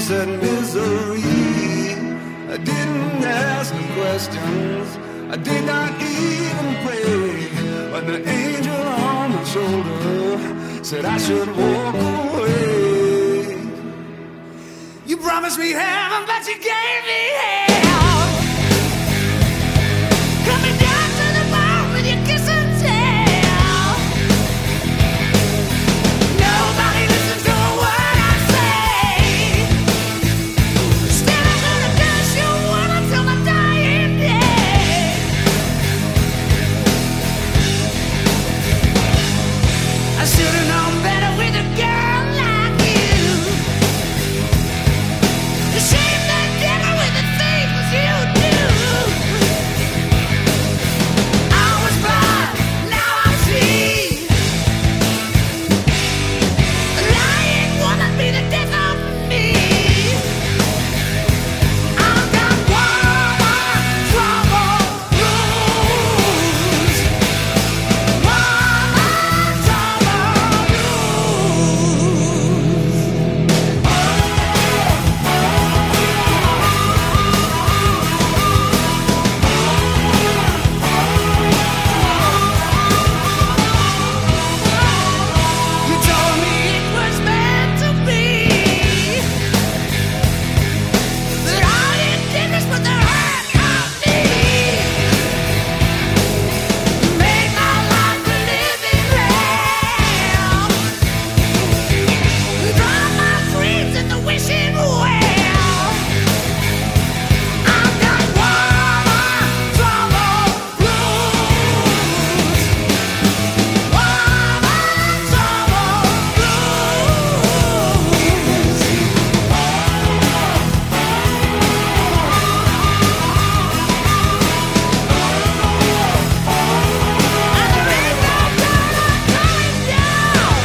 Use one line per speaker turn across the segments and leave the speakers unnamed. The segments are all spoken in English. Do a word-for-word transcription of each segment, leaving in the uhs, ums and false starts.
said misery. I didn't ask no questions, I did not even pray, but the angel on my shoulder said I should walk away. You promised me heaven, but you gave me hell. Coming down to the bone with your kiss and tell. Nobody listens to a word I say. Still I'm gonna curse you one until my dying day. I should've known better with a girl like you. To shame the devil with the things you do. I was blind, now I see. A lying woman be the death of me. I've got one more trouble bruise. One more trouble You told me it was meant to be. That all you did was put the hurt on me. You made my life a living hell. You drown my dreams in the wishing well. I've got one more trouble bruise. One more trouble bruise. And there ain't no coming down.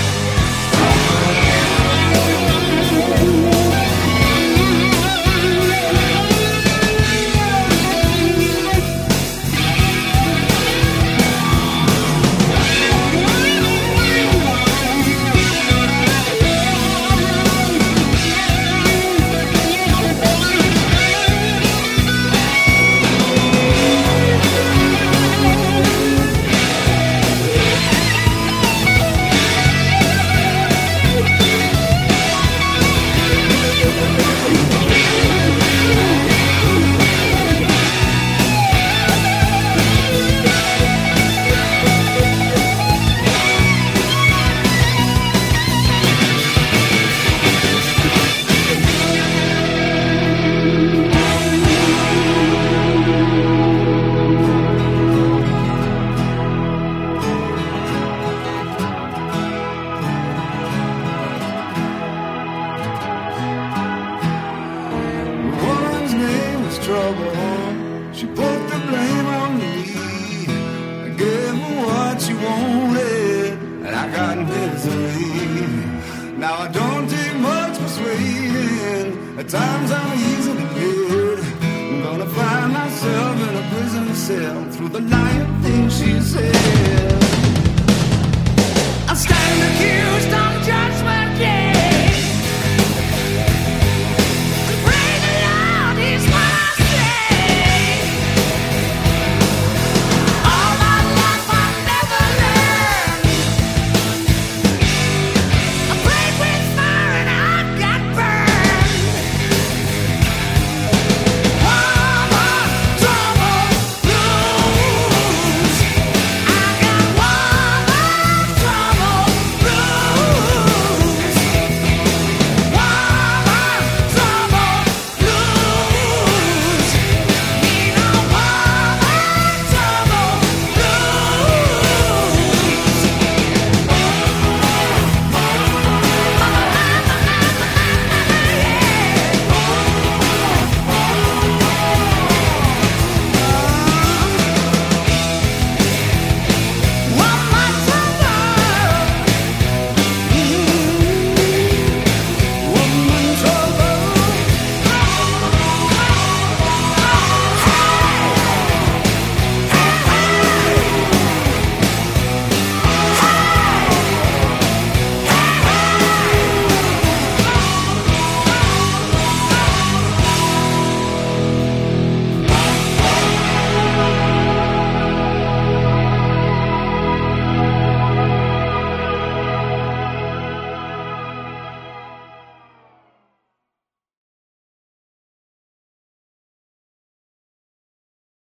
The woman's name was Trouble. She put the blame on me. I gave her what she wanted, and I got misery. Now I don't take much persuading. At times I'm easily led. I'm gonna find myself in a prison cell through the lying things she said.